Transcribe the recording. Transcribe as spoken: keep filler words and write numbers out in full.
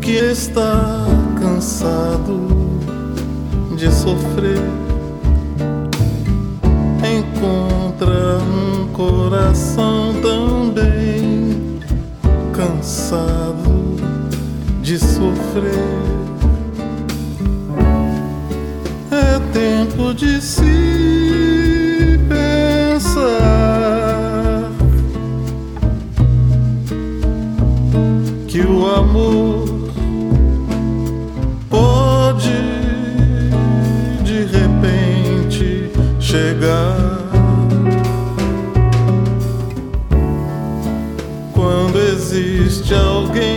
Está cansado de sofrer, encontra um coração também cansado de sofrer. É tempo de se pensar que o amor chegar quando existe alguém